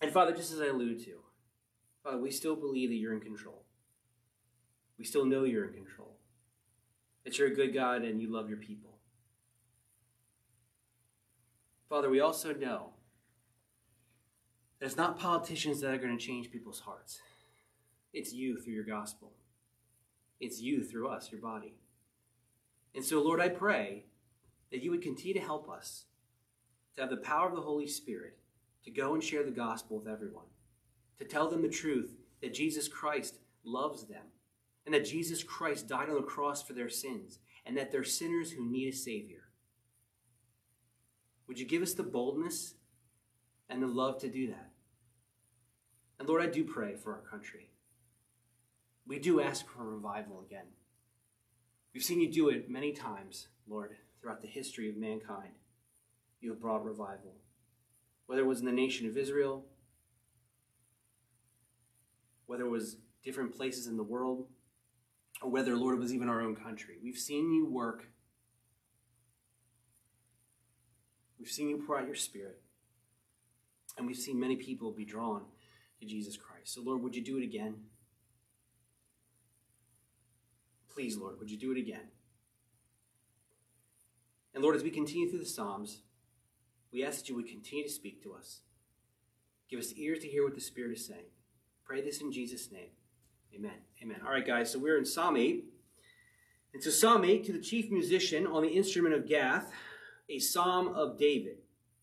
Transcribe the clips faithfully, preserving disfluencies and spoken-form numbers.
And Father, just as I alluded to, Father, we still believe that you're in control. We still know you're in control. That you're a good God and you love your people. Father, we also know that it's not politicians that are going to change people's hearts. It's you through your gospel. It's you through us, your body. And so, Lord, I pray that you would continue to help us to have the power of the Holy Spirit to go and share the gospel with everyone, to tell them the truth that Jesus Christ loves them, and that Jesus Christ died on the cross for their sins, and that they're sinners who need a Savior. Would you give us the boldness and the love to do that? And Lord, I do pray for our country. We do ask for revival again. We've seen you do it many times, Lord, throughout the history of mankind. You have brought revival. Whether it was in the nation of Israel, whether it was different places in the world, or whether, Lord, it was even our own country. We've seen you work. We've seen you pour out your Spirit. And we've seen many people be drawn to Jesus Christ. So, Lord, would you do it again? Please, Lord, would you do it again? And Lord, as we continue through the Psalms, we ask that you would continue to speak to us. Give us ears to hear what the Spirit is saying. Pray this in Jesus' name. Amen. Amen. All right, guys, so we're in Psalm eight. And so Psalm eight, to the chief musician on the instrument of Gath, a psalm of David.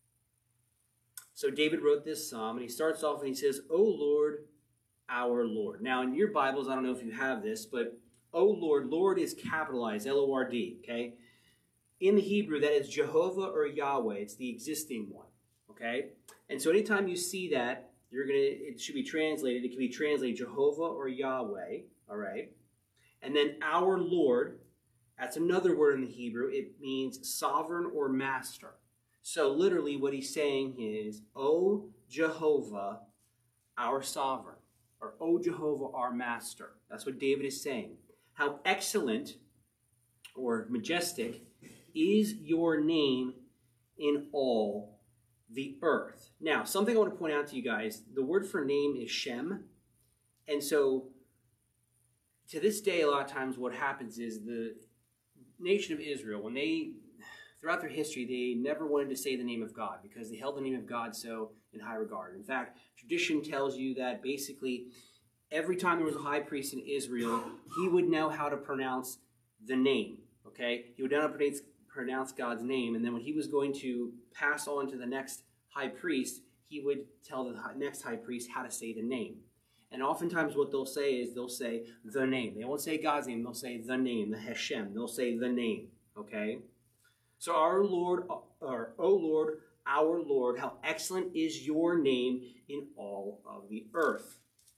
So David wrote this psalm, and he starts off and he says, O Lord, our Lord. Now, in your Bibles, I don't know if you have this, but O Lord, Lord is capitalized, L O R D, okay? In the Hebrew, that is Jehovah or Yahweh. It's the existing one, okay? And so anytime you see that, you're gonna, it should be translated, it can be translated Jehovah or Yahweh, all right? And then our Lord, that's another word in the Hebrew. It means sovereign or master. So literally what he's saying is, O Jehovah, our sovereign, or O Jehovah, our master. That's what David is saying. How excellent or majestic is your name in all the earth. Now, something I want to point out to you guys, the word for name is Shem. And so, to this day, a lot of times what happens is the nation of Israel, when they, throughout their history, they never wanted to say the name of God because they held the name of God so in high regard. In fact, tradition tells you that basically every time there was a high priest in Israel, he would know how to pronounce the name, okay? He would know how to pronounce pronounce God's name, and then when he was going to pass on to the next high priest, he would tell the next high priest how to say the name. And oftentimes what they'll say is they'll say the name. They won't say God's name, they'll say the name, the Hashem. They'll say the name, okay? So our Lord, or O Lord, our Lord, how excellent is your name in all of the earth.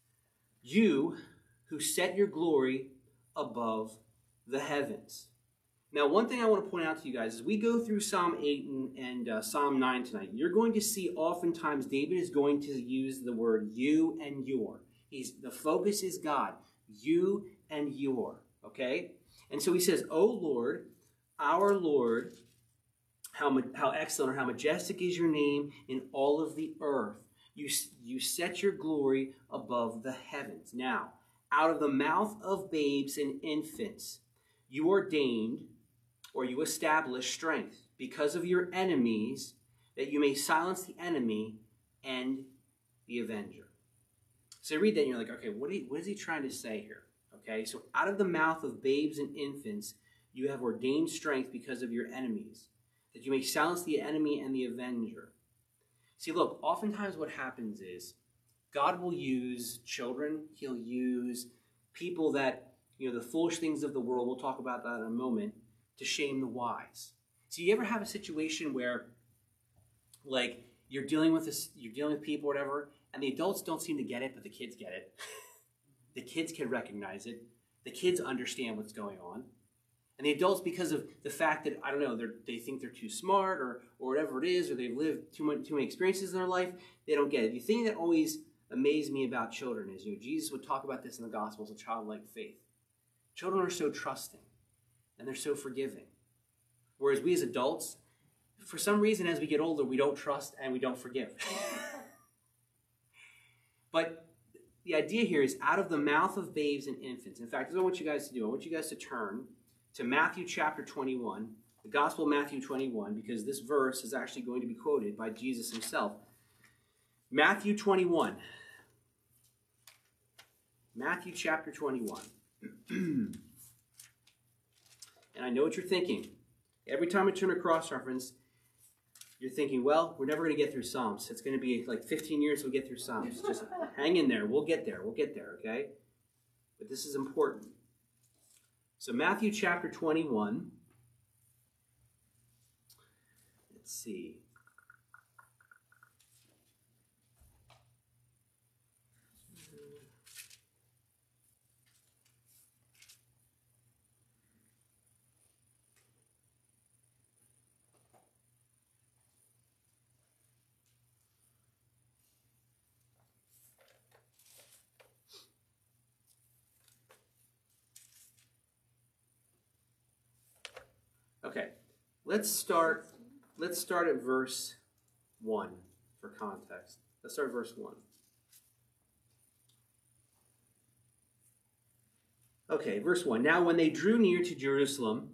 You who set your glory above the heavens. Now, one thing I want to point out to you guys, as we go through Psalm eight and, and uh, Psalm nine tonight, you're going to see oftentimes David is going to use the word you and your. He's, the focus is God, you and your, okay? And so he says, O Lord, our Lord, how, how excellent or how majestic is your name in all of the earth. You, you set your glory above the heavens. Now, out of the mouth of babes and infants, you ordained or you establish strength because of your enemies, that you may silence the enemy and the avenger. So you read that and you're like, okay, what, he, what is he trying to say here? Okay, so out of the mouth of babes and infants, you have ordained strength because of your enemies, that you may silence the enemy and the avenger. See, look, oftentimes what happens is God will use children. He'll use people that, you know, the foolish things of the world, we'll talk about that in a moment, to shame the wise. So you ever have a situation where, like, you're dealing with this, you're dealing with people, or whatever, and the adults don't seem to get it, but the kids get it. The kids can recognize it. The kids understand what's going on. And the adults, because of the fact that, I don't know, they think they're too smart or, or whatever it is, or they've lived too much, too many experiences in their life, they don't get it. The thing that always amazed me about children is, you know, Jesus would talk about this in the Gospels, a childlike faith. Children are so trusting, and they're so forgiving. Whereas we as adults, for some reason, as we get older, we don't trust and we don't forgive. But the idea here is out of the mouth of babes and infants. In fact, this is what I want you guys to do. I want you guys to turn to Matthew chapter twenty-one, the Gospel of Matthew twenty-one, because this verse is actually going to be quoted by Jesus himself. Matthew twenty-one. Matthew chapter twenty-one. And I know what you're thinking. Every time I turn a cross-reference, you're thinking, well, we're never going to get through Psalms. It's going to be like fifteen years till we get through Psalms. Just hang in there. We'll get there. We'll get there, okay? But this is important. So Matthew chapter twenty-one. Let's see. Okay, let's start. Let's start at verse one for context. Let's start at verse one. Okay, verse one. Now, when they drew near to Jerusalem,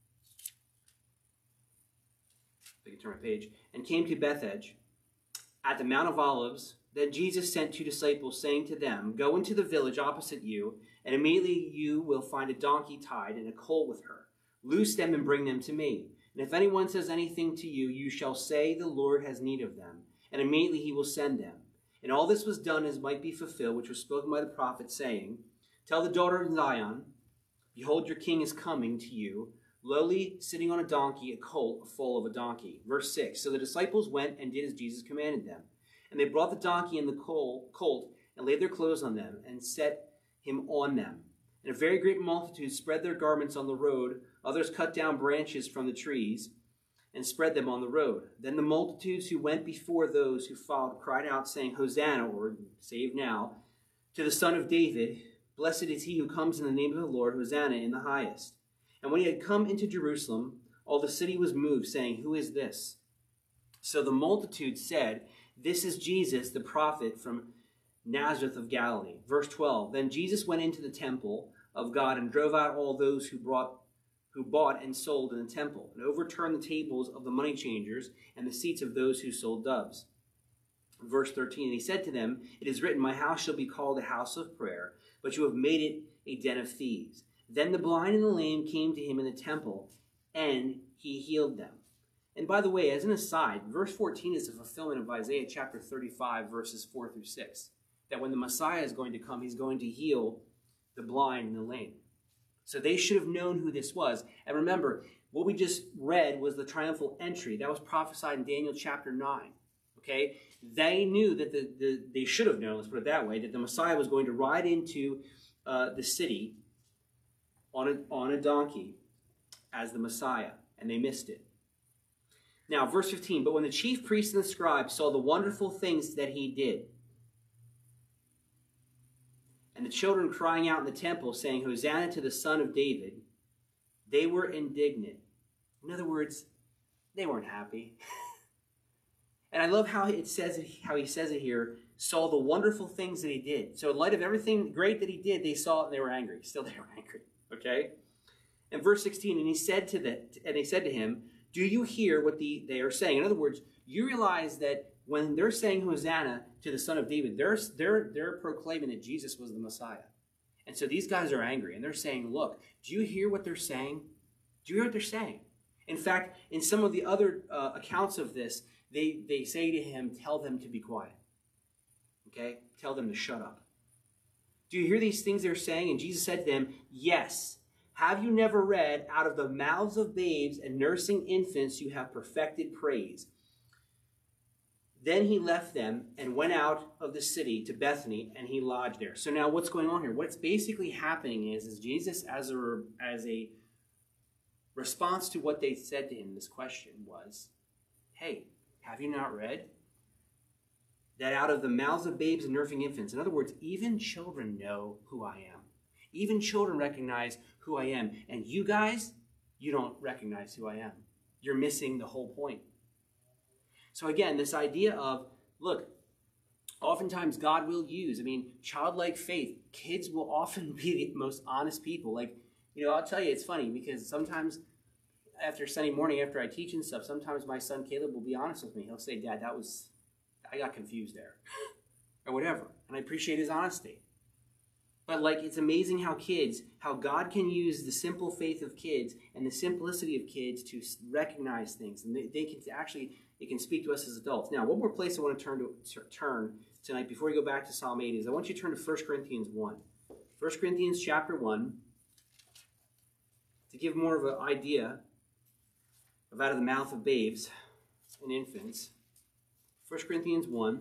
I can turn my page, and came to Bethphage at the Mount of Olives, then Jesus sent two disciples, saying to them, "Go into the village opposite you, and immediately you will find a donkey tied and a colt with her. Loose them and bring them to me. And if anyone says anything to you, you shall say, the Lord has need of them. And immediately he will send them." And all this was done as might be fulfilled, which was spoken by the prophet, saying, "Tell the daughter of Zion, behold, your king is coming to you, lowly, sitting on a donkey, a colt, a foal of a donkey." Verse six. So the disciples went and did as Jesus commanded them. And they brought the donkey and the colt, and laid their clothes on them, and set him on them. And a very great multitude spread their garments on the road. Others cut down branches from the trees and spread them on the road. Then the multitudes who went before those who followed cried out, saying, "Hosanna," or "Save now, to the Son of David. Blessed is he who comes in the name of the Lord. Hosanna in the highest." And when he had come into Jerusalem, all the city was moved, saying, "Who is this?" So the multitude said, "This is Jesus, the prophet from Nazareth of Galilee." Verse twelve. Then Jesus went into the temple of God and drove out all those who brought who bought and sold in the temple, and overturned the tables of the money changers and the seats of those who sold doves. Verse thirteen, and he said to them, "It is written, my house shall be called a house of prayer, but you have made it a den of thieves." Then the blind and the lame came to him in the temple, and he healed them. And by the way, as an aside, verse fourteen is a fulfillment of Isaiah chapter thirty-five, verses four through six. That when the Messiah is going to come, he's going to heal the blind and the lame. So they should have known who this was. And remember, what we just read was the triumphal entry. That was prophesied in Daniel chapter nine. Okay? They knew that the, the they should have known, let's put it that way, that the Messiah was going to ride into uh, the city on a, on a donkey as the Messiah. And they missed it. Now, verse fifteen, but when the chief priests and the scribes saw the wonderful things that he did, and the children crying out in the temple, saying, "Hosanna to the Son of David," they were indignant. In other words, they weren't happy. And I love how it says it, how he says it here, saw the wonderful things that he did. So in light of everything great that he did, they saw it and they were angry. Still they were angry. Okay? And verse sixteen, and he said to the, and they said to him, "Do you hear what the, they are saying?" In other words, you realize that when they're saying Hosanna to the Son of David, they're, they're, they're proclaiming that Jesus was the Messiah. And so these guys are angry, and they're saying, look, do you hear what they're saying? Do you hear what they're saying? In fact, in some of the other uh, accounts of this, they, they say to him, tell them to be quiet. Okay? Tell them to shut up. Do you hear these things they're saying? And Jesus said to them, yes. Have you never read, out of the mouths of babes and nursing infants you have perfected praise? Then he left them and went out of the city to Bethany, and he lodged there. So now what's going on here? What's basically happening is, is Jesus, as a, as a response to what they said to him, this question was, hey, have you not read that out of the mouths of babes and nursing infants, in other words, even children know who I am. Even children recognize who I am. And you guys, you don't recognize who I am. You're missing the whole point. So again, this idea of, look, all oftentimes God will use, I mean, childlike faith, kids will often be the most honest people. Like, you know, I'll tell you, it's funny because sometimes after Sunday morning, after I teach and stuff, sometimes my son Caleb will be honest with me. He'll say, Dad, that was, I got confused there, or whatever. And I appreciate his honesty. But like, it's amazing how kids, how God can use the simple faith of kids and the simplicity of kids to recognize things. And they, they can actually, it can speak to us as adults. Now, one more place I want to turn to turn tonight before we go back to Psalm eight is I want you to turn to First Corinthians one. First Corinthians chapter one, to give more of an idea of out of the mouth of babes and infants. First Corinthians one.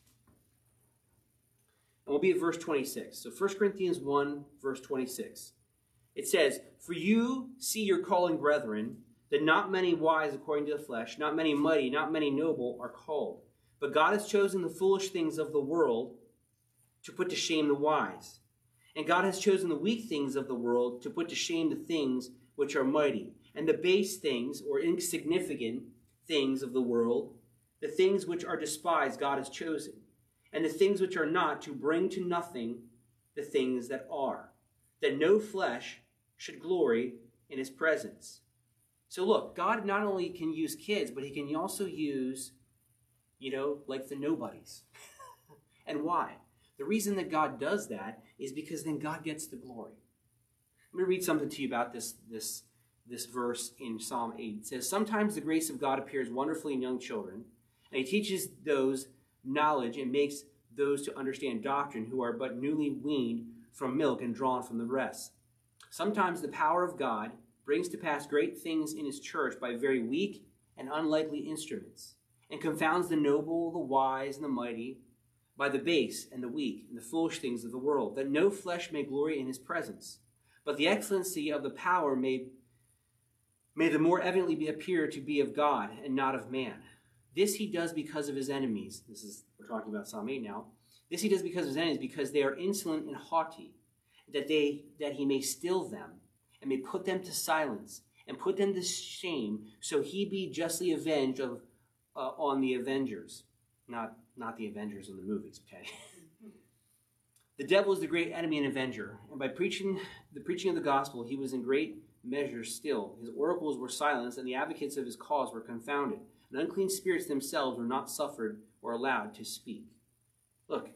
And we'll be at verse twenty-six. So First Corinthians one, verse twenty-six. It says, For you see your calling, brethren, that not many wise according to the flesh, not many mighty, not many noble are called. But God has chosen the foolish things of the world to put to shame the wise. And God has chosen the weak things of the world to put to shame the things which are mighty. And the base things, or insignificant things of the world, the things which are despised, God has chosen. And the things which are not, to bring to nothing the things that are, that no flesh should glory in his presence. So look, God not only can use kids, but he can also use, you know, like the nobodies. And why? The reason that God does that is because then God gets the glory. Let me read something to you about this, this, this verse in Psalm eight. It says, Sometimes the grace of God appears wonderfully in young children, and he teaches those knowledge and makes those to understand doctrine who are but newly weaned from milk and drawn from the breast. Sometimes the power of God brings to pass great things in his church by very weak and unlikely instruments, and confounds the noble, the wise, and the mighty by the base and the weak and the foolish things of the world, that no flesh may glory in his presence. But the excellency of the power may, may the more evidently be appear to be of God and not of man. This he does because of his enemies. This is, we're talking about Psalm eight now. This he does because of his enemies, because they are insolent and haughty, that they that he may still them, and may put them to silence, and put them to shame, so he be justly avenged of uh, on the avengers. Not, not the Avengers in the movies, okay? The devil is the great enemy and avenger, and by preaching the preaching of the gospel, he was in great measure still. His oracles were silenced, and the advocates of his cause were confounded. And unclean spirits themselves were not suffered or allowed to speak. Look,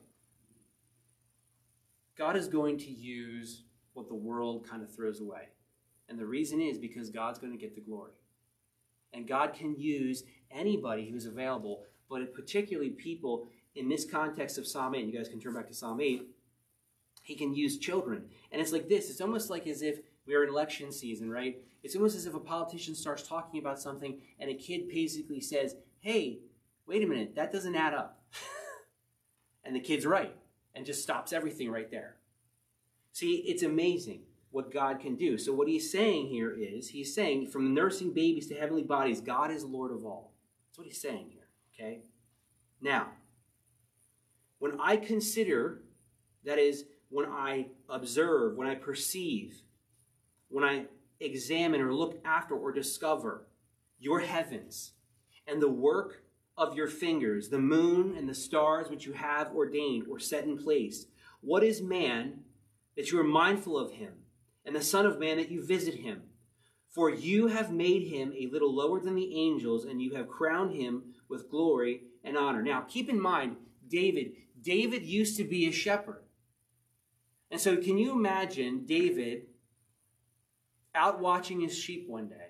God is going to use what the world kind of throws away. And the reason is because God's going to get the glory. And God can use anybody who's available, but particularly people in this context of Psalm eight. You guys can turn back to Psalm eight. He can use children. And it's like this. It's almost like as if we are in election season, right? It's almost as if a politician starts talking about something and a kid basically says, hey, wait a minute, that doesn't add up. And the kid's right and just stops everything right there. See, it's amazing what God can do. So what he's saying here is, he's saying from nursing babies to heavenly bodies, God is Lord of all. That's what he's saying here, okay? Now, when I consider, that is, when I observe, when I perceive, when I examine or look after or discover your heavens and the work of your fingers, the moon and the stars which you have ordained or set in place, what is man that you are mindful of him, and the Son of Man that you visit him? For you have made him a little lower than the angels, and you have crowned him with glory and honor. Now, keep in mind, David, David used to be a shepherd. And so can you imagine David out watching his sheep one day?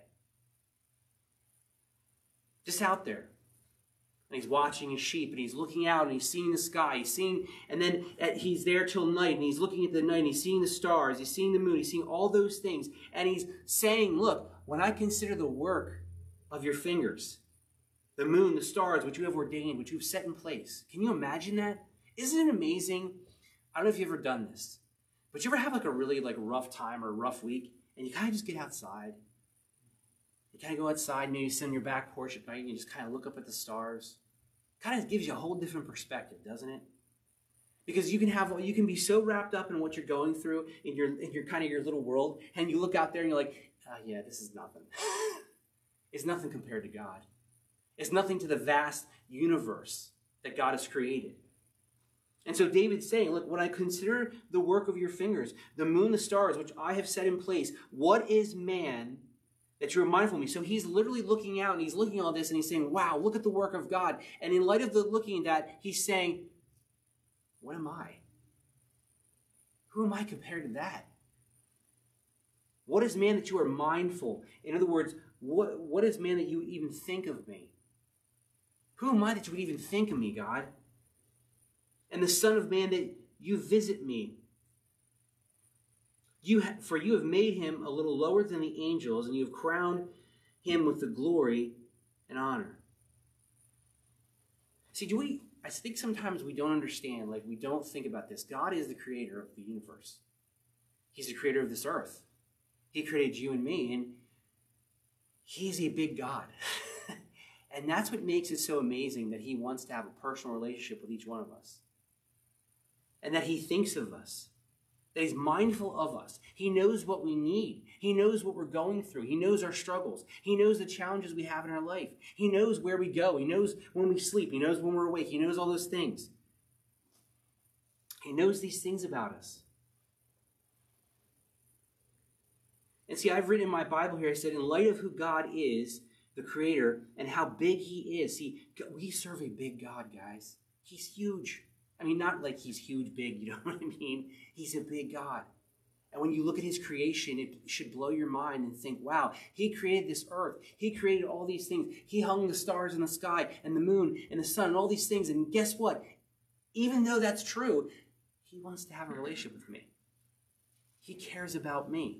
Just out there. And he's watching his sheep, and he's looking out, and he's seeing the sky. He's seeing, and then at, he's there till night, and he's looking at the night, and he's seeing the stars, he's seeing the moon, he's seeing all those things. And he's saying, look, when I consider the work of your fingers, the moon, the stars, which you have ordained, which you have set in place. Can you imagine that? Isn't it amazing? I don't know if you've ever done this, but you ever have like a really like rough time or a rough week, and you kind of just get outside. You kind of go outside, maybe sit on your back porch at night, and you just kind of look up at the stars. Kind of gives you a whole different perspective, doesn't it? Because you can have, you can be so wrapped up in what you're going through in your, in your kind of your little world, and you look out there and you're like, oh, yeah, this is nothing. It's nothing compared to God. It's nothing to the vast universe that God has created. And so David's saying, look, when I consider the work of your fingers, the moon, the stars, which I have set in place, what is man that you're mindful of me? So he's literally looking out and he's looking at all this and he's saying, wow, look at the work of God. And in light of the looking at that, he's saying, what am I? Who am I compared to that? What is man that you are mindful? In other words, what, what is man that you even think of me? Who am I that you would even think of me, God? And the Son of Man that you visit me. You ha- for you have made him a little lower than the angels, and you have crowned him with the glory and honor. See, do we, I think sometimes we don't understand, like we don't think about this. God is the creator of the universe. He's the creator of this earth. He created you and me, and he's a big God. And that's what makes it so amazing that he wants to have a personal relationship with each one of us. And that he thinks of us. That he's mindful of us. He knows what we need. He knows what we're going through. He knows our struggles. He knows the challenges we have in our life. He knows where we go. He knows when we sleep. He knows when we're awake. He knows all those things. He knows these things about us. And see, I've written in my Bible here, I said, in light of who God is, the creator, and how big he is. See, we serve a big God, guys. He's huge. I mean, not like he's huge, big, you know what I mean? He's a big God. And when you look at his creation, it should blow your mind and think, wow, he created this earth. He created all these things. He hung the stars in the sky and the moon and the sun and all these things. And guess what? Even though that's true, he wants to have a relationship with me. He cares about me.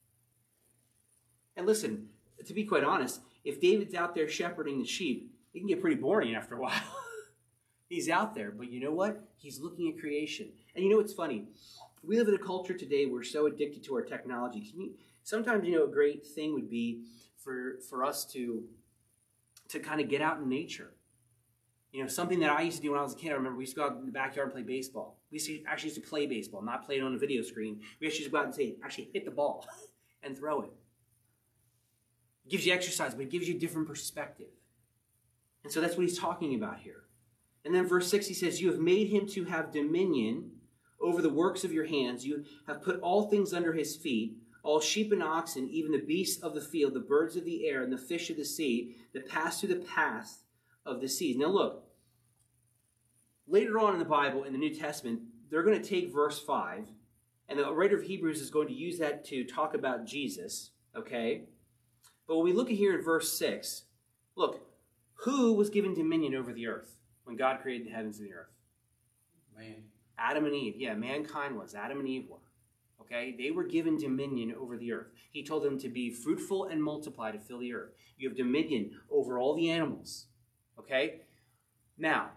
And listen, to be quite honest, if David's out there shepherding the sheep, it can get pretty boring after a while. He's out there, but you know what? He's looking at creation. And you know what's funny? We live in a culture today, we're so addicted to our technology. Can you, sometimes, you know, a great thing would be for, for us to, to kind of get out in nature. You know, something that I used to do when I was a kid, I remember we used to go out in the backyard and play baseball. We used to, actually used to play baseball, not play it on a video screen. We actually used to go out and say, actually hit the ball and throw it. It gives you exercise, but it gives you a different perspective. And so that's what he's talking about here. And then verse six, he says, you have made him to have dominion over the works of your hands. You have put all things under his feet, all sheep and oxen, even the beasts of the field, the birds of the air, and the fish of the sea that pass through the path of the seas. Now look, later on in the Bible, in the New Testament, they're going to take verse five, and the writer of Hebrews is going to use that to talk about Jesus, okay? But when we look at here at verse six, look, who was given dominion over the earth when God created the heavens and the earth? Man. Adam and Eve. Yeah, mankind was. Adam and Eve were. Okay? They were given dominion over the earth. He told them to be fruitful and multiply to fill the earth. You have dominion over all the animals. Okay? Now,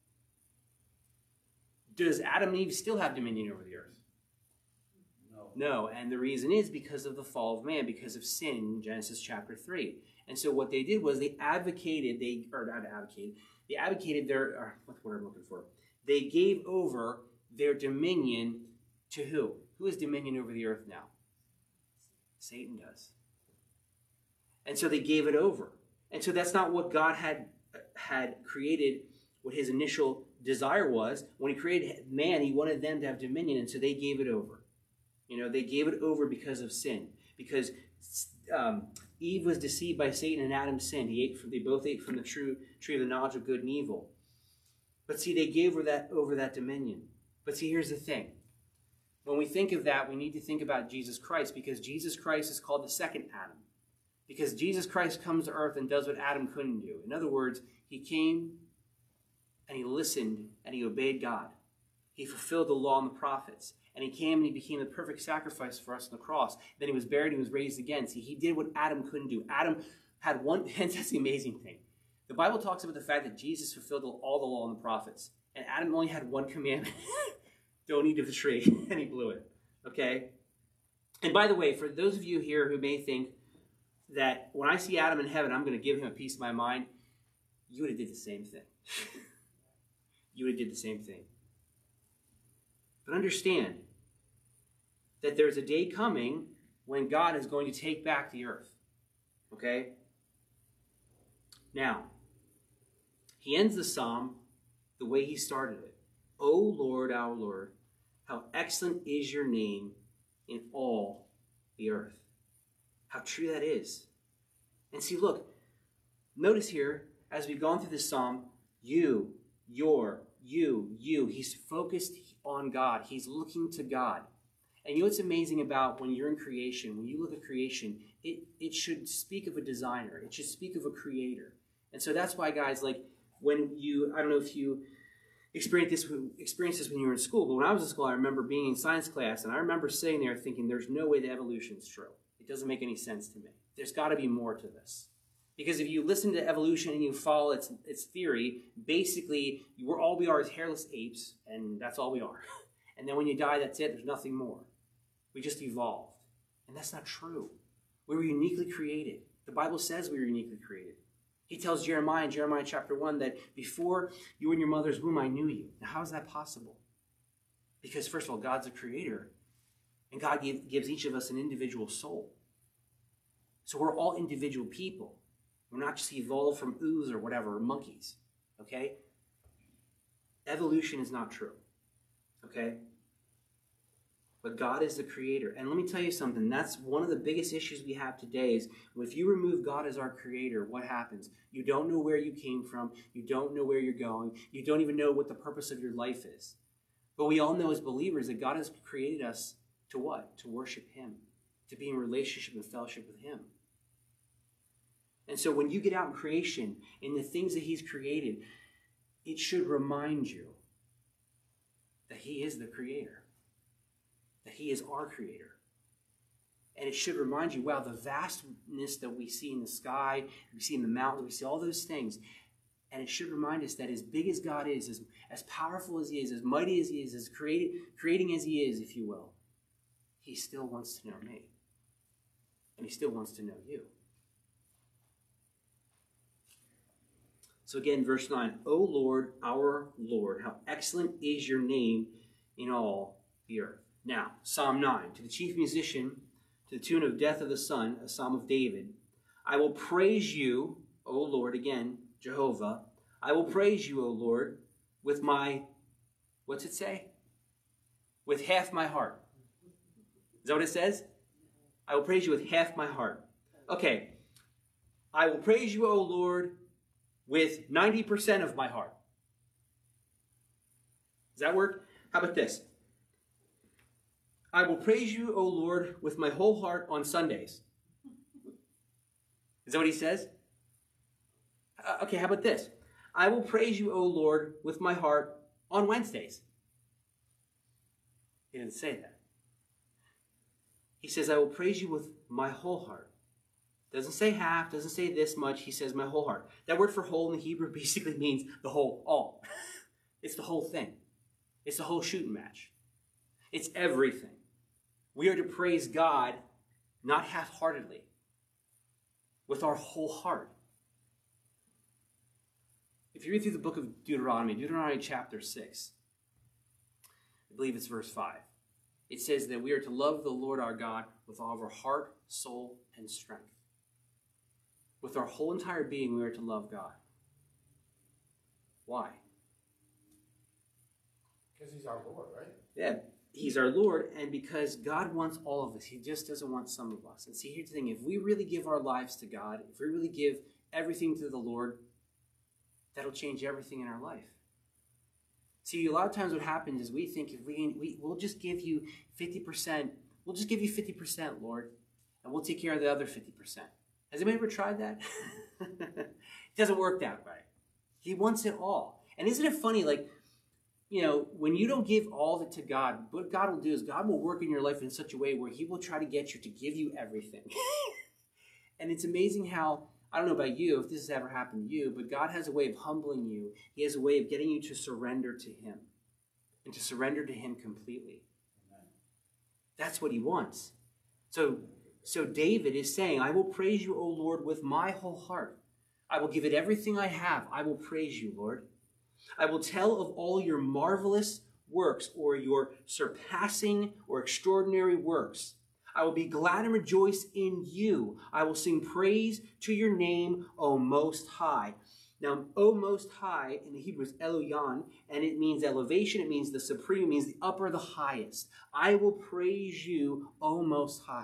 does Adam and Eve still have dominion over the earth? No. No, and the reason is because of the fall of man, because of sin in Genesis chapter three. And so what they did was they advocated, they or not advocated, they advocated their, or what's the word I'm looking for? They gave over their dominion to who? Who has dominion over the earth now? Satan does. And so they gave it over. And so that's not what God had, had created, what his initial desire was. When he created man, he wanted them to have dominion, and so they gave it over. You know, they gave it over because of sin. Because um, Eve was deceived by Satan and Adam sinned. He ate from, they both ate from the true tree of the knowledge of good and evil. But see, they gave her that over that dominion. But see, here's the thing. When we think of that, we need to think about Jesus Christ, because Jesus Christ is called the second Adam. Because Jesus Christ comes to earth and does what Adam couldn't do. In other words, he came and he listened and he obeyed God. He fulfilled the law and the prophets. And he came and he became the perfect sacrifice for us on the cross. Then he was buried and he was raised again. See, he did what Adam couldn't do. Adam had one, and that's the amazing thing. The Bible talks about the fact that Jesus fulfilled all the law and the prophets. And Adam only had one commandment. Don't eat of the tree. And he blew it. Okay? And by the way, for those of you here who may think that when I see Adam in heaven, I'm going to give him a piece of my mind, you would have did the same thing. You would have did the same thing. But understand that there's a day coming when God is going to take back the earth. Okay? Now, he ends the psalm the way he started it. O Lord, our Lord, how excellent is your name in all the earth. How true that is. And see, look, notice here, as we've gone through this psalm, you, your, you, you. He's focused on God. He's looking to God. And you know what's amazing about when you're in creation, when you look at creation, it, it should speak of a designer. It should speak of a creator. And so that's why, guys, like when you, I don't know if you experienced this, experienced this when you were in school, but when I was in school, I remember being in science class, and I remember sitting there thinking, there's no way that evolution is true. It doesn't make any sense to me. There's got to be more to this. Because if you listen to evolution and you follow its, its theory, basically, we're, all we are is hairless apes, and that's all we are. And then when you die, that's it. There's nothing more. We just evolved. And that's not true. We were uniquely created. The Bible says we were uniquely created. He tells Jeremiah in Jeremiah chapter one that before you were in your mother's womb, I knew you. Now, how is that possible? Because, first of all, God's a creator, and God give, gives each of us an individual soul. So we're all individual people. We're not just evolved from ooze or whatever, or monkeys. Okay? Evolution is not true. Okay? But God is the creator. And let me tell you something. That's one of the biggest issues we have today is if you remove God as our creator, what happens? You don't know where you came from. You don't know where you're going. You don't even know what the purpose of your life is. But we all know as believers that God has created us to what? To worship him. To be in relationship and fellowship with him. And so when you get out in creation, in the things that he's created, it should remind you that he is the creator. That he is our creator. And it should remind you, wow, the vastness that we see in the sky, we see in the mountains, we see all those things. And it should remind us that as big as God is, as, as powerful as he is, as mighty as he is, as created, creating as he is, if you will, he still wants to know me. And he still wants to know you. So again, verse nine, O Lord, our Lord, how excellent is your name in all the earth. Now, Psalm nine, to the chief musician, to the tune of Death of the Son, a psalm of David, I will praise you, O Lord, again, Jehovah, I will praise you, O Lord, with my, what's it say? With half my heart. Is that what it says? I will praise you with half my heart. Okay, I will praise you, O Lord, with ninety percent of my heart. Does that work? How about this? I will praise you, O Lord, with my whole heart on Sundays. Is that what he says? Uh, okay, how about this? I will praise you, O Lord, with my heart on Wednesdays. He didn't say that. He says, I will praise you with my whole heart. Doesn't say half, doesn't say this much. He says my whole heart. That word for whole in the Hebrew basically means the whole, all. It's the whole thing. It's the whole shooting match. It's everything. We are to praise God not half-heartedly, with our whole heart. If you read through the book of Deuteronomy, Deuteronomy chapter six, I believe it's verse five, it says that we are to love the Lord our God with all of our heart, soul, and strength. With our whole entire being, we are to love God. Why? Because he's our Lord, right? Yeah, he's our Lord, and because God wants all of us. He just doesn't want some of us. And see, here's the thing. If we really give our lives to God, if we really give everything to the Lord, that'll change everything in our life. See, a lot of times what happens is we think if we, we we'll just give you fifty percent, we'll just give you fifty percent, Lord, and we'll take care of the other fifty percent. Has anybody ever tried that? It doesn't work that way. He wants it all. And isn't it funny, like, you know, when you don't give all of it to God, what God will do is God will work in your life in such a way where he will try to get you to give you everything. And it's amazing how, I don't know about you, if this has ever happened to you, but God has a way of humbling you. He has a way of getting you to surrender to him and to surrender to him completely. Amen. That's what he wants. So, so David is saying, I will praise you, O Lord, with my whole heart. I will give it everything I have. I will praise you, Lord. I will tell of all your marvelous works, or your surpassing or extraordinary works. I will be glad and rejoice in you. I will sing praise to your name, O Most High. Now, O Most High in the Hebrew is Eloyan, and it means elevation, it means the supreme, it means the upper, the highest. I will praise you, O Most High.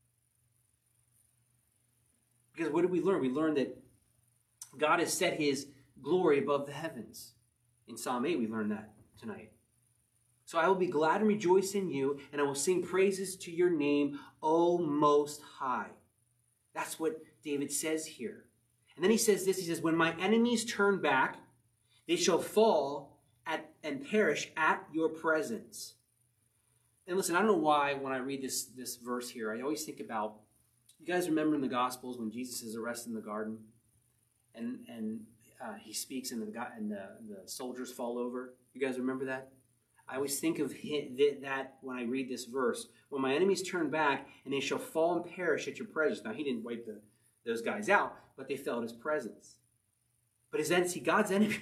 Because what did we learn? We learned that God has set his glory above the heavens. In Psalm eight, we learned that tonight. So I will be glad and rejoice in you, and I will sing praises to your name, O Most High. That's what David says here. And then he says this, he says, when my enemies turn back, they shall fall at and perish at your presence. And listen, I don't know why when I read this, this verse here, I always think about, you guys remember in the Gospels when Jesus is arrested in the garden and and uh, he speaks and, the, and the, the soldiers fall over? You guys remember that? I always think of that when I read this verse. When my enemies turn back and they shall fall and perish at your presence. Now, he didn't wipe the, those guys out, but they fell at his presence. But his enemy, see, God's enemy,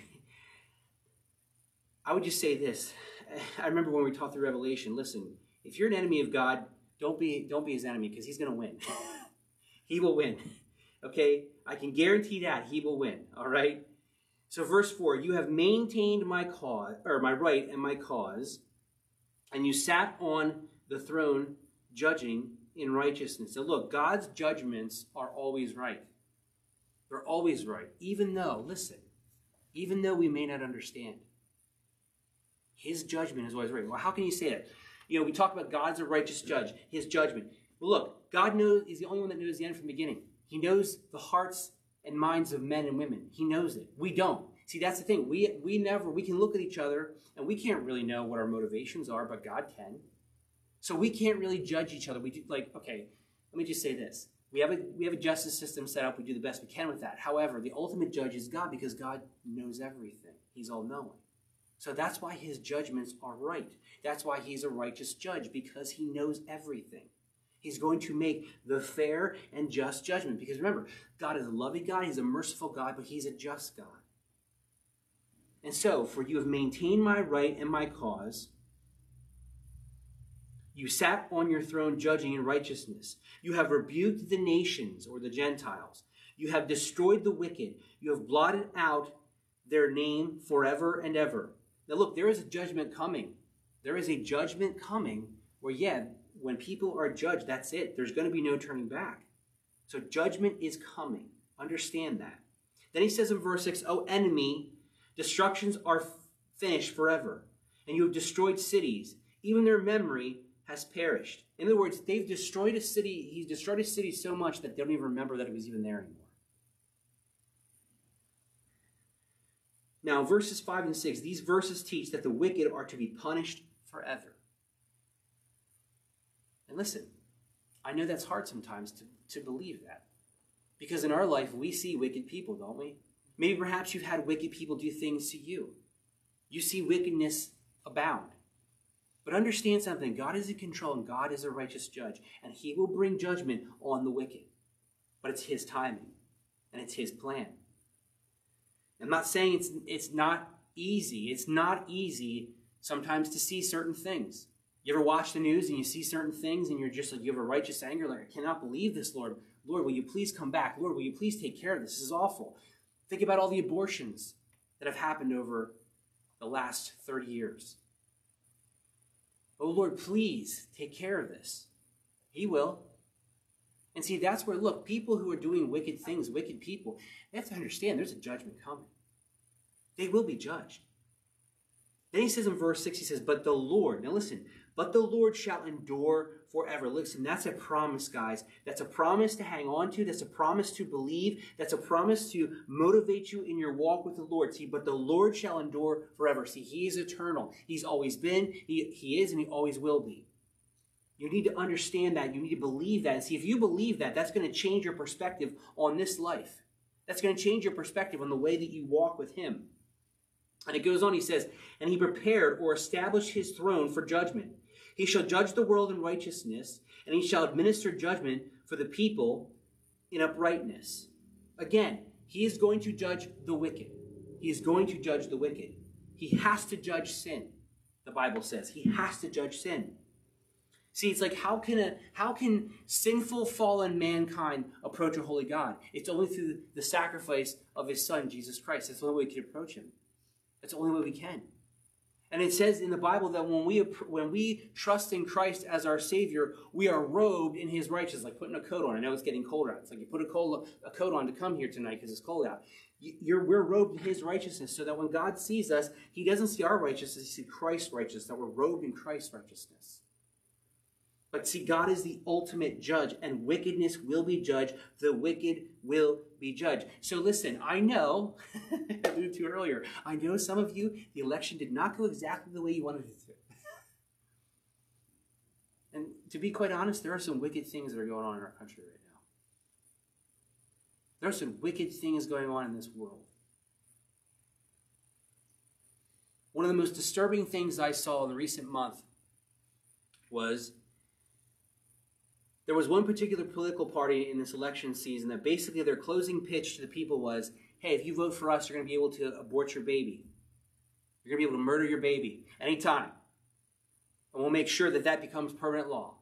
I would just say this. I remember when we taught through Revelation, listen, if you're an enemy of God, don't be, don't be his enemy because he's going to win. He will win. Okay? I can guarantee that he will win. All right? So verse four, you have maintained my cause, or my right and my cause, and you sat on the throne judging in righteousness. So look, God's judgments are always right. They're always right. Even though, listen, even though we may not understand, his judgment is always right. Well, how can you say that? You know, we talk about God's a righteous judge, his judgment. Well, look, God knows, is the only one that knows the end from the beginning. He knows the hearts and minds of men and women. He knows it. We don't. See, that's the thing. We we never, we can look at each other and we can't really know what our motivations are, but God can. So we can't really judge each other. We do, like, okay, let me just say this. We have a we have a justice system set up. We do the best we can with that. However, the ultimate judge is God because God knows everything. He's all-knowing. So that's why his judgments are right. That's why he's a righteous judge, because he knows everything. He's going to make the fair and just judgment. Because remember, God is a loving God, he's a merciful God, but he's a just God. And so, for you have maintained my right and my cause. You sat on your throne judging in righteousness. You have rebuked the nations, or the Gentiles. You have destroyed the wicked. You have blotted out their name forever and ever. Now look, there is a judgment coming. There is a judgment coming where, yeah, when people are judged, that's it. There's going to be no turning back. So judgment is coming. Understand that. Then he says in verse six, O enemy, destructions are finished forever, and you have destroyed cities. Even their memory has perished. In other words, they've destroyed a city. He's destroyed a city so much that they don't even remember that it was even there anymore. Now, verses five and six, these verses teach that the wicked are to be punished forever. And listen, I know that's hard sometimes to, to believe that. Because in our life, we see wicked people, don't we? Maybe perhaps you've had wicked people do things to you. You see wickedness abound. But understand something. God is in control and God is a righteous judge. And he will bring judgment on the wicked. But it's his timing. And it's his plan. I'm not saying it's, it's not easy. It's not easy sometimes to see certain things. You ever watch the news and you see certain things and you're just like, you have a righteous anger, like, I cannot believe this, Lord. Lord, will you please come back? Lord, will you please take care of this? This is awful. Think about all the abortions that have happened over the last thirty years. Oh, Lord, please take care of this. He will. And see, that's where, look, people who are doing wicked things, wicked people, they have to understand there's a judgment coming. They will be judged. Then he says in verse six, he says, but the Lord, now listen, but the Lord shall endure forever. Listen, that's a promise, guys. That's a promise to hang on to. That's a promise to believe. That's a promise to motivate you in your walk with the Lord. See, but the Lord shall endure forever. See, he is eternal. He's always been, he, he is, and he always will be. You need to understand that. You need to believe that. And see, if you believe that, that's going to change your perspective on this life. That's going to change your perspective on the way that you walk with him. And it goes on, he says, and he prepared or established his throne for judgment. He shall judge the world in righteousness, and he shall administer judgment for the people in uprightness. Again, he is going to judge the wicked. He is going to judge the wicked. He has to judge sin, the Bible says. He has to judge sin. See, it's like, how can a how can sinful, fallen mankind approach a holy God? It's only through the sacrifice of his Son, Jesus Christ. That's the only way we can approach him. That's the only way we can. And it says in the Bible that when we when we trust in Christ as our Savior, we are robed in his righteousness, like putting a coat on. I know it's getting colder out. It's like you put a coat, a coat on to come here tonight because it's cold out. You're, we're robed in his righteousness so that when God sees us, he doesn't see our righteousness, he sees Christ's righteousness, that we're robed in Christ's righteousness. But see, God is the ultimate judge, and wickedness will be judged. The wicked will be judged. So listen, I know, I alluded to earlier, I know some of you, the election did not go exactly the way you wanted it to. And to be quite honest, there are some wicked things that are going on in our country right now. There are some wicked things going on in this world. One of the most disturbing things I saw in the recent month was there was one particular political party in this election season that basically their closing pitch to the people was, hey, if you vote for us, you're going to be able to abort your baby. You're going to be able to murder your baby anytime. And we'll make sure that that becomes permanent law.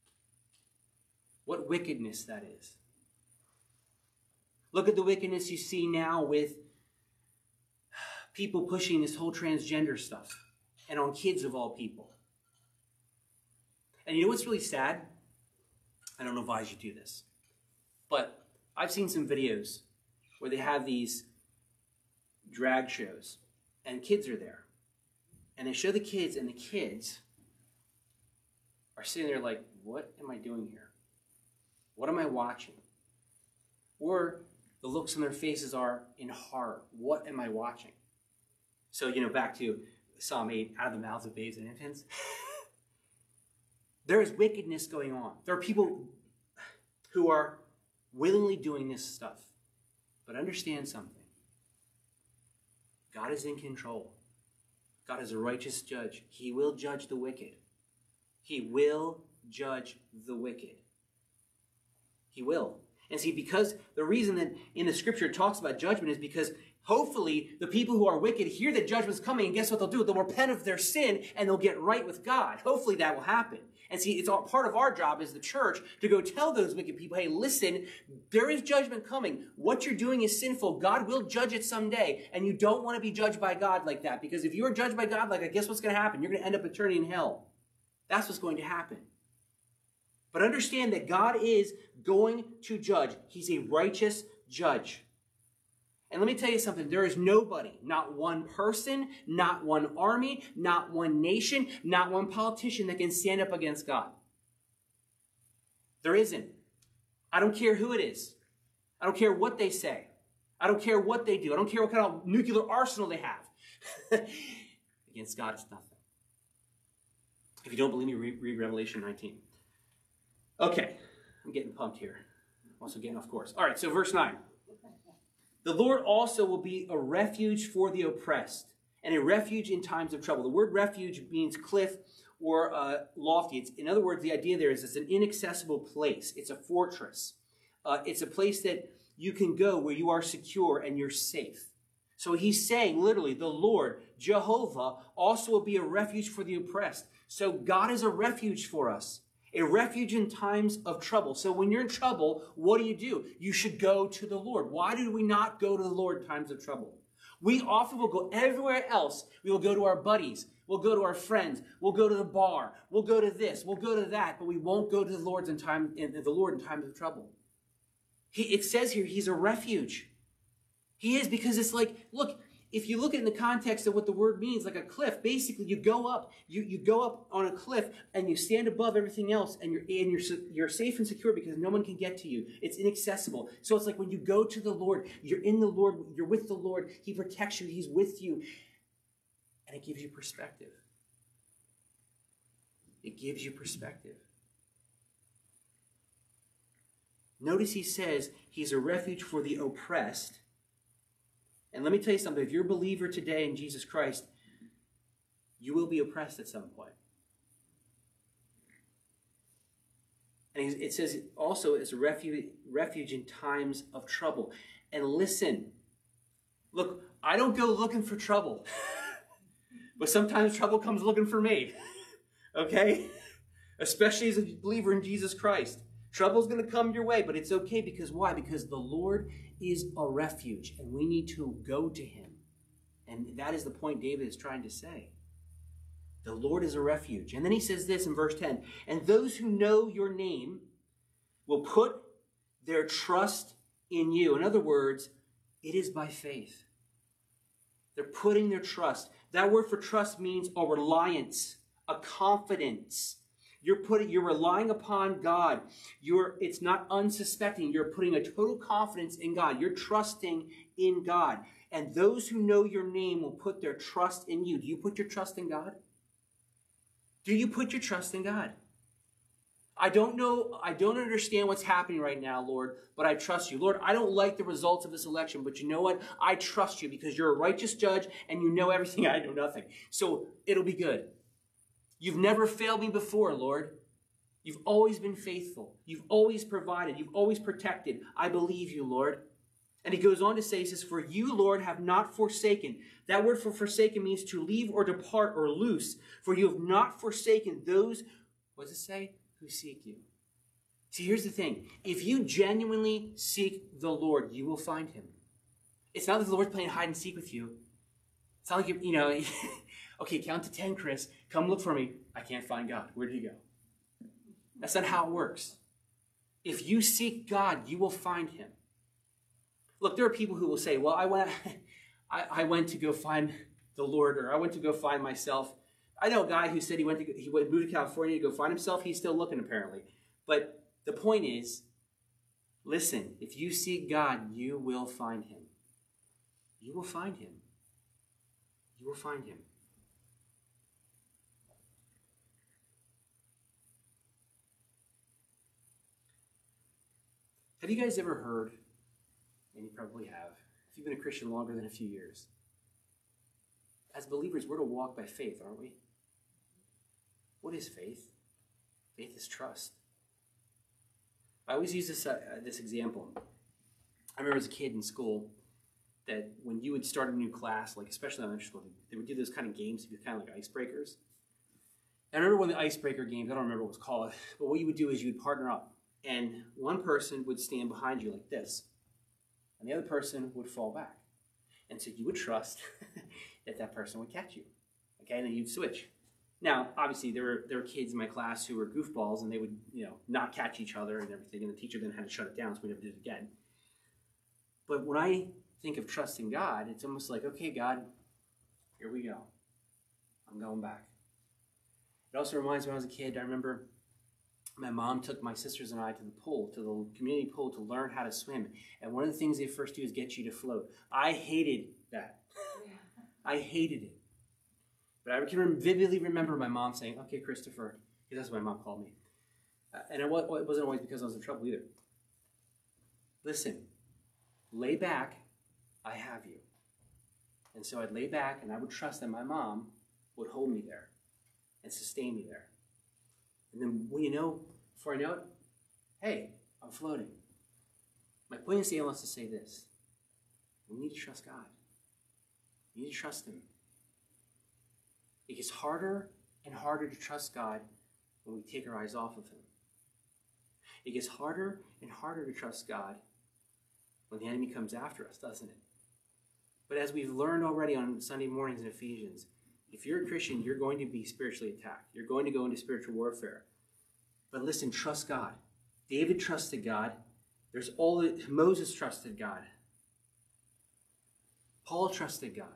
What wickedness that is. Look at the wickedness you see now with people pushing this whole transgender stuff. And on kids of all people. And you know what's really sad? I don't advise you do this. But I've seen some videos where they have these drag shows. And kids are there. And they show the kids, and the kids are sitting there like, what am I doing here? What am I watching? Or the looks on their faces are in horror. What am I watching? So, you know, back to Psalm eight, out of the mouths of babes and infants. There is wickedness going on. There are people who are willingly doing this stuff. But understand something. God is in control. God is a righteous judge. He will judge the wicked. He will judge the wicked. He will. And see, because the reason that in the scripture it talks about judgment is because hopefully the people who are wicked hear that judgment's coming, and guess what they'll do? They'll repent of their sin and they'll get right with God. Hopefully that will happen. And see, it's all part of our job as the church to go tell those wicked people, hey, listen, there is judgment coming. What you're doing is sinful. God will judge it someday. And you don't want to be judged by God like that. Because if you are judged by God like that, guess what's going to happen? You're going to end up eternity in hell. That's what's going to happen. But understand that God is going to judge. He's a righteous judge. And let me tell you something. There is nobody, not one person, not one army, not one nation, not one politician that can stand up against God. There isn't. I don't care who it is. I don't care what they say. I don't care what they do. I don't care what kind of nuclear arsenal they have. Against God, it's nothing. If you don't believe me, read, read Revelation nineteen. Okay, I'm getting pumped here. I'm also getting off course. All right, so verse nine. The Lord also will be a refuge for the oppressed and a refuge in times of trouble. The word refuge means cliff or uh, lofty. It's, in other words, the idea there is it's an inaccessible place. It's a fortress. Uh, it's a place that you can go where you are secure and you're safe. So he's saying, literally, the Lord, Jehovah, also will be a refuge for the oppressed. So God is a refuge for us. A refuge in times of trouble. So when you're in trouble, what do you do? You should go to the Lord. Why do we not go to the Lord in times of trouble? We often will go everywhere else. We will go to our buddies. We'll go to our friends. We'll go to the bar. We'll go to this. We'll go to that. But we won't go to the Lord's in time, in the Lord in times of trouble. He, it says here, he's a refuge. He is, because it's like, look, if you look at it in the context of what the word means, like a cliff, basically you go up, you, you go up on a cliff and you stand above everything else, and you're and you're you're safe and secure because no one can get to you. It's inaccessible. So it's like when you go to the Lord, you're in the Lord, you're with the Lord. He protects you. He's with you, and it gives you perspective. It gives you perspective. Notice he says he's a refuge for the oppressed. And let me tell you something. If you're a believer today in Jesus Christ, you will be oppressed at some point. And it says also it's a refuge, refuge in times of trouble. And listen, look, I don't go looking for trouble. But sometimes trouble comes looking for me. Okay? especially as a believer in Jesus Christ. Trouble's going to come your way, but it's okay because why? Because the Lord is a refuge, and we need to go to him. And that is the point David is trying to say. The Lord is a refuge. And then he says this in verse ten, and those who know your name will put their trust in you. In other words, it is by faith. They're putting their trust. That word for trust means a reliance, a confidence. You're putting, you're relying upon God. You're, it's not unsuspecting. You're putting a total confidence in God. You're trusting in God. And those who know your name will put their trust in you. Do you put your trust in God? Do you put your trust in God? I don't know, I don't understand what's happening right now, Lord, but I trust you. Lord, I don't like the results of this election, but you know what? I trust you because you're a righteous judge and you know everything. I know nothing. So it'll be good. You've never failed me before, Lord. You've always been faithful. You've always provided. You've always protected. I believe you, Lord. And he goes on to say, he says, for you, Lord, have not forsaken. That word for forsaken means to leave or depart or loose. For you have not forsaken those, what does it say? Who seek you. See, here's the thing. If you genuinely seek the Lord, you will find him. It's not that the Lord's playing hide and seek with you. It's not like, you, you know, okay, count to ten, Chris. Come look for me. I can't find God. Where did he go? That's not how it works. If you seek God, you will find him. Look, there are people who will say, well, I went, I, I went to go find the Lord, or I went to go find myself. I know a guy who said he went to he went moved to California to go find himself. He's still looking, apparently. But the point is, listen, if you seek God, you will find him. You will find him. You will find him. Have you guys ever heard, and you probably have, if you've been a Christian longer than a few years, as believers, we're to walk by faith, aren't we? What is faith? Faith is trust. I always use this, uh, this example. I remember as a kid in school that when you would start a new class, like especially in elementary school, they would do those kind of games, kind of like icebreakers. And I remember one of the icebreaker games, I don't remember what it was called, but what you would do is you would partner up. And one person would stand behind you like this. And the other person would fall back. And so you would trust that that person would catch you. Okay, and then you'd switch. Now, obviously, there were there were kids in my class who were goofballs, and they would, you know, not catch each other and everything, and the teacher then had to shut it down, so we never did it again. But when I think of trusting God, it's almost like, okay, God, here we go. I'm going back. It also reminds me when I was a kid, I remember my mom took my sisters and I to the pool, to the community pool, to learn how to swim. And one of the things they first do is get you to float. I hated that. I hated it. But I can vividly remember my mom saying, okay, Christopher, because that's what my mom called me. Uh, and it wasn't always because I was in trouble either. Listen, lay back, I have you. And so I'd lay back and I would trust that my mom would hold me there and sustain me there. And then, well, you know, before I know it, hey, I'm floating. My point is, I wants to say this. We need to trust God. We need to trust him. It gets harder and harder to trust God when we take our eyes off of him. It gets harder and harder to trust God when the enemy comes after us, doesn't it? But as we've learned already on Sunday mornings in Ephesians, if you're a Christian, you're going to be spiritually attacked. You're going to go into spiritual warfare. But listen, trust God. David trusted God. There's all the, Moses trusted God. Paul trusted God.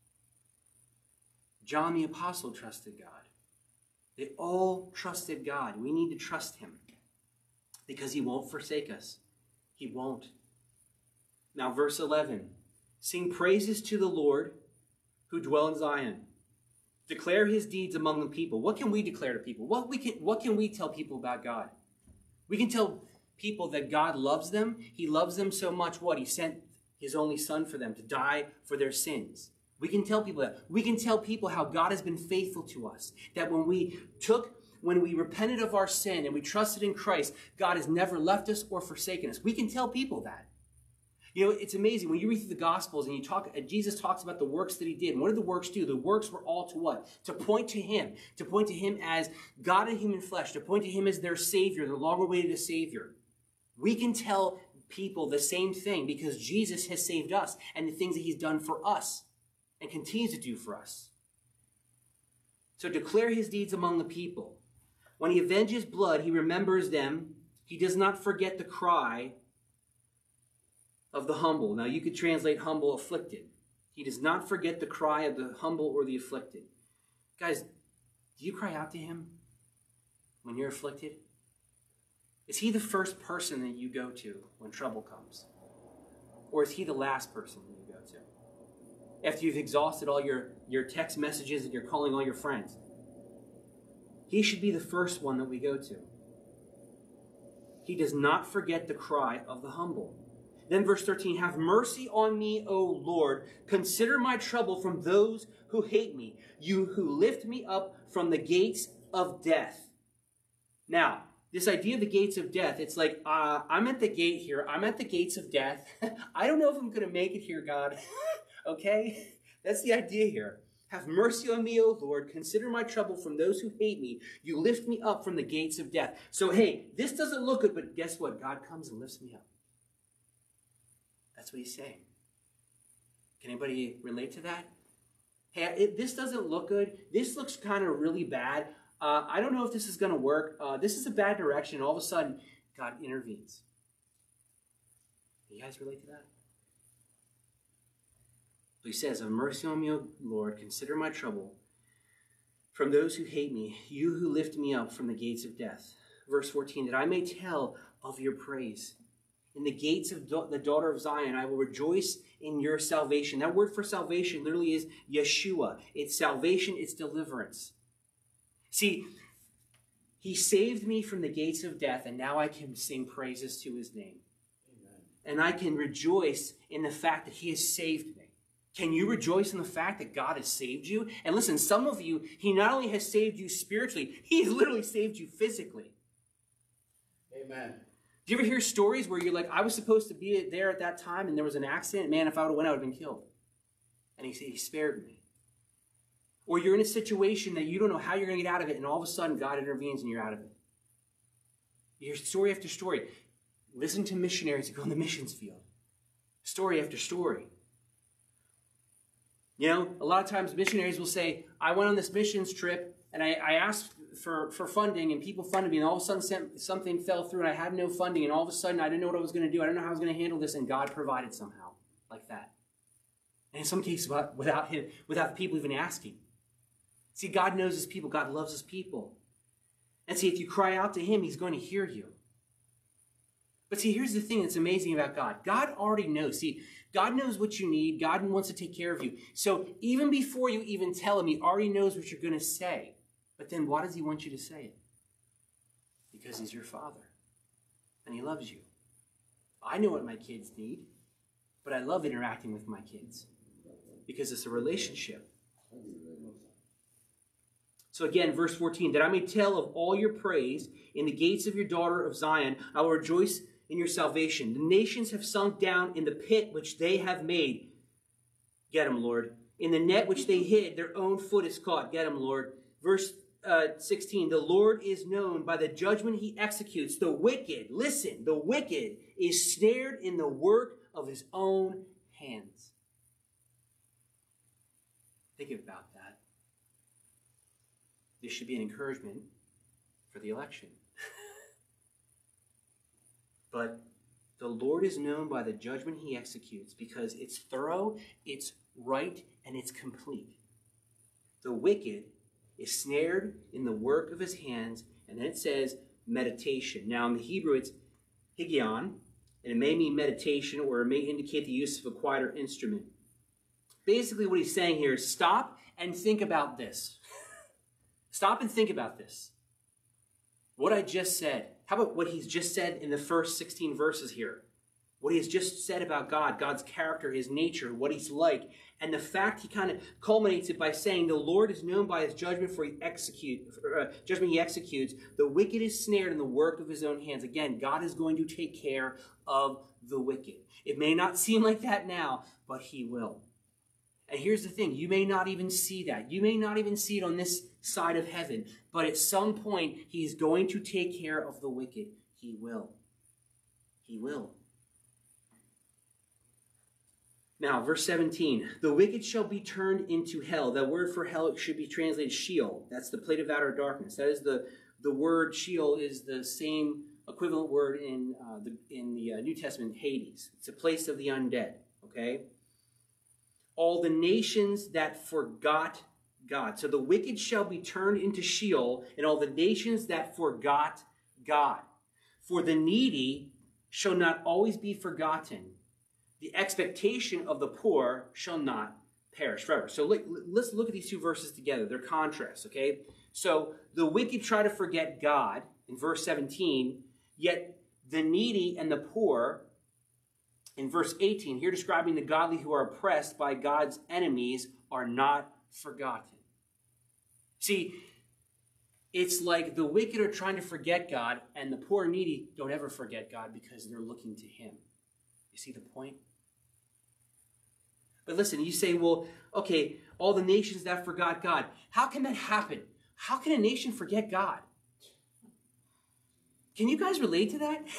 John the Apostle trusted God. They all trusted God. We need to trust him because he won't forsake us. He won't. Now, verse eleven. Sing praises to the Lord who dwell in Zion. Declare his deeds among the people. What can we declare to people? What, we can, what can we tell people about God? We can tell people that God loves them. He loves them so much, what? He sent his only son for them to die for their sins. We can tell people that. We can tell people how God has been faithful to us. That when we took, when we repented of our sin and we trusted in Christ, God has never left us or forsaken us. We can tell people that. You know, it's amazing when you read through the Gospels and you talk, and Jesus talks about the works that he did. And what did the works do? The works were all to what? To point to him. To point to him as God in human flesh. To point to him as their Savior, their long-awaited Savior. We can tell people the same thing because Jesus has saved us and the things that he's done for us and continues to do for us. So declare his deeds among the people. When he avenges blood, he remembers them. He does not forget the cry of the humble. Now you could translate humble, afflicted. He does not forget the cry of the humble or the afflicted. Guys, do you cry out to him when you're afflicted? Is he the first person that you go to when trouble comes? Or is he the last person that you go to? After you've exhausted all your, your text messages and you're calling all your friends. He should be the first one that we go to. He does not forget the cry of the humble. Then verse thirteen, have mercy on me, O Lord. Consider my trouble from those who hate me. You who lift me up from the gates of death. Now, this idea of the gates of death, it's like, uh, I'm at the gate here. I'm at the gates of death. I don't know if I'm going to make it here, God. Okay? That's the idea here. Have mercy on me, O Lord. Consider my trouble from those who hate me. You lift me up from the gates of death. So, hey, this doesn't look good, but guess what? God comes and lifts me up. That's what he's saying. Can anybody relate to that? Hey, it, this doesn't look good. This looks kind of really bad. Uh, I don't know if this is going to work. Uh, this is a bad direction. All of a sudden, God intervenes. You guys relate to that? So he says, have mercy on me, O Lord. Consider my trouble from those who hate me. You who lift me up from the gates of death. Verse fourteen, that I may tell of your praise. In the gates of the daughter of Zion, I will rejoice in your salvation. That word for salvation literally is Yeshua. It's salvation, it's deliverance. See, he saved me from the gates of death, and now I can sing praises to his name. Amen. And I can rejoice in the fact that he has saved me. Can you rejoice in the fact that God has saved you? And listen, some of you, he not only has saved you spiritually, he has literally saved you physically. Amen. Do you ever hear stories where you're like, I was supposed to be there at that time and there was an accident? Man, if I would have went, I would have been killed. And he, he spared me. Or you're in a situation that you don't know how you're going to get out of it, and all of a sudden God intervenes and you're out of it. You hear story after story. Listen to missionaries that go in the missions field. Story after story. You know, a lot of times missionaries will say, I went on this missions trip and I, I asked for, for funding and people funded me, and all of a sudden something fell through and I had no funding, and all of a sudden I didn't know what I was going to do. I didn't know how I was going to handle this, and God provided somehow like that. And in some cases without him, without the people even asking. See, God knows his people. God loves his people. And see, if you cry out to him, he's going to hear you. But see, here's the thing that's amazing about God. God already knows. See, God knows what you need. God wants to take care of you. So even before you even tell him, he already knows what you're going to say. But then why does he want you to say it? Because he's your father. And he loves you. I know what my kids need. But I love interacting with my kids. Because it's a relationship. So again, verse fourteen, that I may tell of all your praise in the gates of your daughter of Zion. I will rejoice in your salvation. The nations have sunk down in the pit which they have made. Get them, Lord. In the net which they hid, their own foot is caught. Get them, Lord. Verse uh, sixteen, the Lord is known by the judgment he executes. The wicked, listen, the wicked is snared in the work of his own hands. Think about that. This should be an encouragement for the election. But the Lord is known by the judgment he executes because it's thorough, it's right, and it's complete. The wicked is snared in the work of his hands, and then it says meditation. Now in the Hebrew it's higion, and it may mean meditation, or it may indicate the use of a quieter instrument. Basically what he's saying here is stop and think about this. Stop and think about this. What I just said. How about what he's just said in the first sixteen verses here? what he has just said about God, God's character, his nature, what he's like. And the fact he kind of culminates it by saying, the Lord is known by his judgment, for he execute, uh, judgment he executes. The wicked is snared in the work of his own hands. Again, God is going to take care of the wicked. It may not seem like that now, but he will. And here's the thing, you may not even see that. You may not even see it on this side of heaven. But at some point, he's going to take care of the wicked. He will. He will. Now, verse seventeen, the wicked shall be turned into hell. That word for hell should be translated Sheol. That's the place of outer darkness. That is the, the word Sheol is the same equivalent word in uh, the, in the uh, New Testament, Hades. It's a place of the undead, okay? All the nations that forgot God. So the wicked shall be turned into Sheol, and all the nations that forgot God. For the needy shall not always be forgotten. The expectation of the poor shall not perish forever. So look, let's look at these two verses together. They're contrasts, okay? So the wicked try to forget God in verse seventeen, yet the needy and the poor in verse eighteen, here describing the godly who are oppressed by God's enemies, are not forgotten. See, it's like the wicked are trying to forget God, and the poor and needy don't ever forget God because they're looking to him. You see the point? But listen, you say, well, okay, all the nations that forgot God. How can that happen? How can a nation forget God? Can you guys relate to that?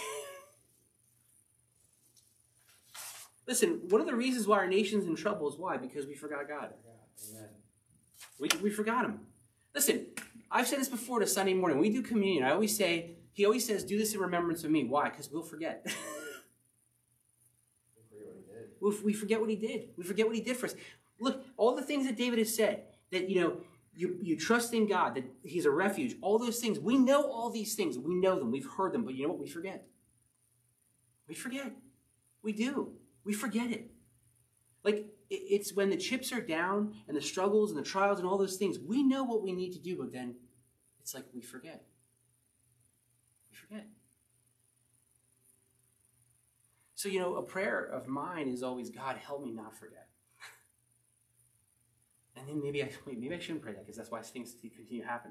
Listen, one of the reasons why our nation's in trouble is why? Because we forgot God. Amen. We, we forgot him. Listen, I've said this before to Sunday morning. When we do communion, I always say, he always says, do this in remembrance of me. Why? Because we'll forget. We forget what he did. We forget what he did for us. Look, all the things that David has said, that, you know, you, you trust in God, that he's a refuge, all those things. We know all these things. We know them. We've heard them. But you know what? We forget. We forget. We do. We forget it. Like, it's when the chips are down and the struggles and the trials and all those things, we know what we need to do, but then it's like we forget. We forget. So, you know, a prayer of mine is always, God, help me not forget. And then maybe I, wait, maybe I shouldn't pray that because that's why things continue to happen.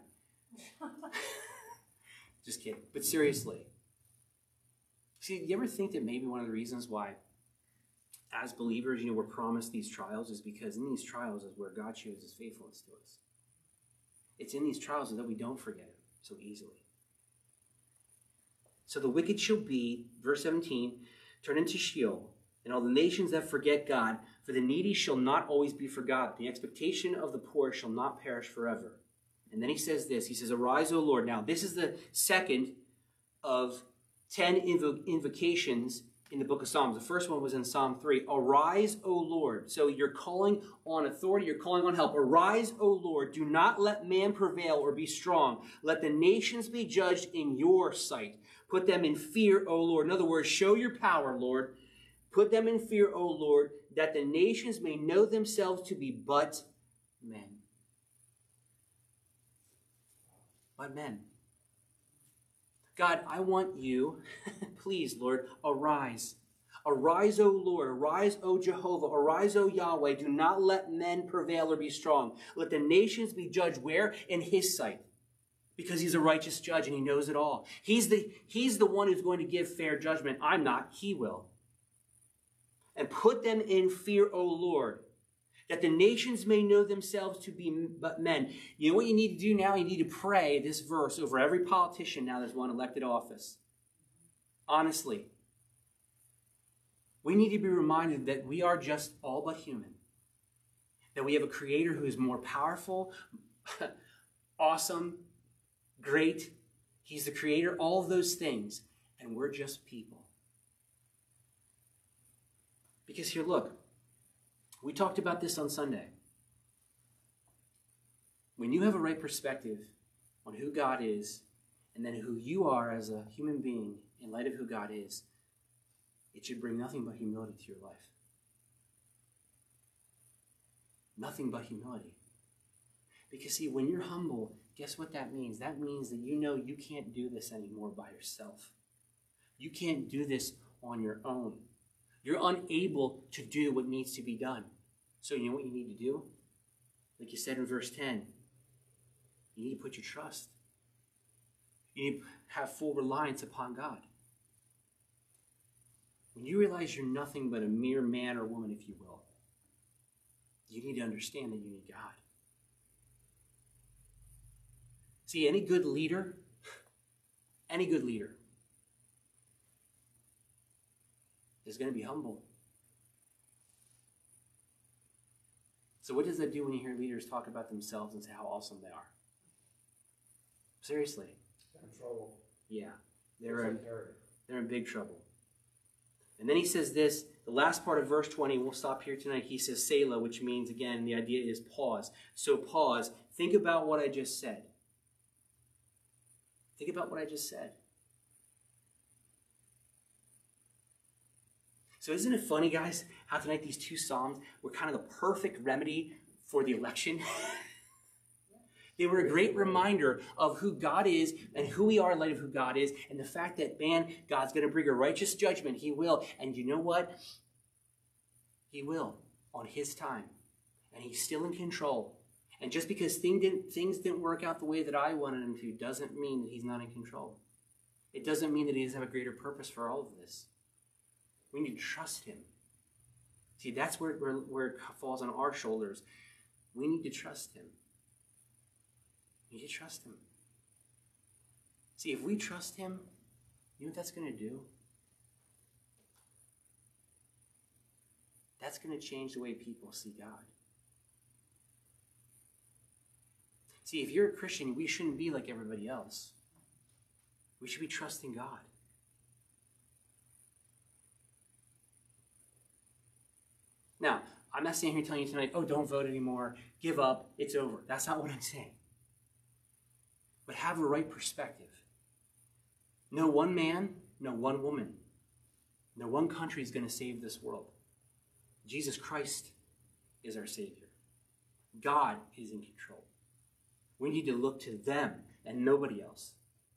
Just kidding. But seriously. See, you ever think that maybe one of the reasons why, as believers, you know, we're promised these trials is because in these trials is where God shows his faithfulness to us. It's in these trials that we don't forget him so easily. So the wicked shall be, verse seventeen, turn into Sheol, and all the nations that forget God, for the needy shall not always be forgotten. The expectation of the poor shall not perish forever. And then he says this, he says, arise, O Lord. Now, this is the second of ten invo- invocations in the book of Psalms. The first one was in Psalm three. Arise, O Lord. So you're calling on authority, you're calling on help. Arise, O Lord. Do not let man prevail or be strong. Let the nations be judged in your sight. Put them in fear, O Lord. In other words, show your power, Lord. Put them in fear, O Lord, that the nations may know themselves to be but men. But men. God, I want you, please, Lord, arise. Arise, O Lord. Arise, O Jehovah. Arise, O Yahweh. Do not let men prevail or be strong. Let the nations be judged where? In his sight. Because he's a righteous judge and he knows it all. He's the, he's the one who's going to give fair judgment. I'm not. He will. And put them in fear, O Lord, that the nations may know themselves to be but men. You know what you need to do now? You need to pray this verse over every politician now that's won elected office. Honestly. We need to be reminded that we are just all but human. That we have a creator who is more powerful, awesome, great. He's the creator, all of those things. And we're just people. Because here, look. We talked about this on Sunday. When you have a right perspective on who God is, and then who you are as a human being in light of who God is, it should bring nothing but humility to your life. Nothing but humility. Because see, when you're humble, guess what that means? That means that you know you can't do this anymore by yourself. You can't do this on your own. You're unable to do what needs to be done. So you know what you need to do? Like you said in verse ten, you need to put your trust. You need to have full reliance upon God. When you realize you're nothing but a mere man or woman, if you will, you need to understand that you need God. See, any good leader, any good leader is going to be humble. So what does that do when you hear leaders talk about themselves and say how awesome they are? Seriously. They're in trouble. Yeah. They're in, they're in big trouble. And then he says this, the last part of verse twenty, we'll stop here tonight. He says Selah, which means, again, the idea is pause. So pause. Think about what I just said. Think about what I just said. So isn't it funny, guys, how tonight these two Psalms were kind of the perfect remedy for the election? They were a great reminder of who God is and who we are in light of who God is, and the fact that, man, God's going to bring a righteous judgment. He will. And you know what? He will on his time. And he's still in control. And just because thing didn't, things didn't work out the way that I wanted them to doesn't mean that he's not in control. It doesn't mean that he doesn't have a greater purpose for all of this. We need to trust him. See, that's where, where, where it falls on our shoulders. We need to trust him. We need to trust him. See, if we trust him, you know what that's going to do? That's going to change the way people see God. See, if you're a Christian, we shouldn't be like everybody else. We should be trusting God. Now, I'm not standing here telling you tonight, oh, don't vote anymore, give up, it's over. That's not what I'm saying. But have a right perspective. No one man, no one woman, no one country is going to save this world. Jesus Christ is our Savior. God is in control. We need to look to them and nobody else.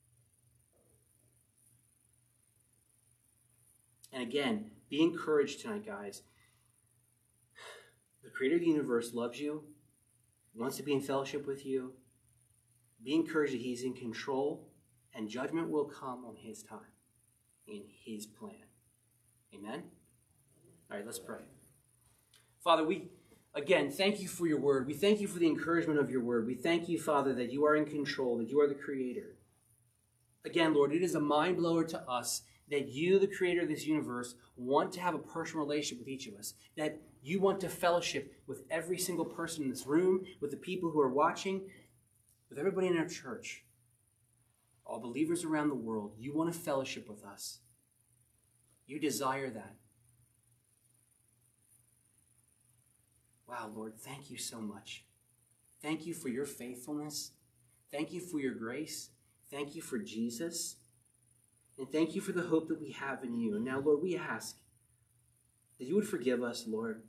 And again, be encouraged tonight, guys. The Creator of the universe loves you, wants to be in fellowship with you. Be encouraged that he's in control, and judgment will come on his time, in his plan. Amen? All right, let's pray. Father, we, again, thank you for your word. We thank you for the encouragement of your word. We thank you, Father, that you are in control, that you are the Creator. Again, Lord, it is a mind blower to us that you, the Creator of this universe, want to have a personal relationship with each of us, that you want to fellowship with every single person in this room, with the people who are watching, with everybody in our church, all believers around the world. You want to fellowship with us. You desire that. Wow, Lord, thank you so much. Thank you for your faithfulness. Thank you for your grace. Thank you for Jesus. And thank you for the hope that we have in you. And now, Lord, we ask that you would forgive us, Lord.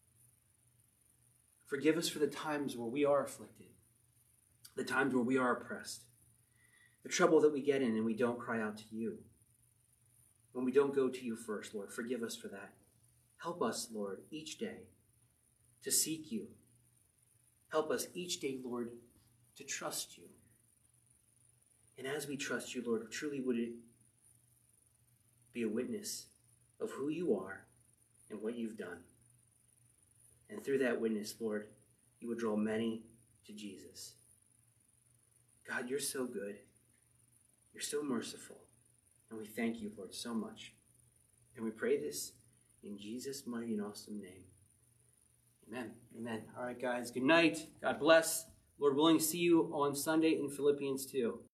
Forgive us for the times where we are afflicted, the times where we are oppressed, the trouble that we get in and we don't cry out to you. When we don't go to you first, Lord, forgive us for that. Help us, Lord, each day to seek you. Help us each day, Lord, to trust you. And as we trust you, Lord, truly would it be a witness of who you are and what you've done. And through that witness, Lord, you would draw many to Jesus. God, you're so good. You're so merciful. And we thank you, Lord, so much. And we pray this in Jesus' mighty and awesome name. Amen. Amen. All right, guys. Good night. God bless. Lord willing, see you on Sunday in Philippians two.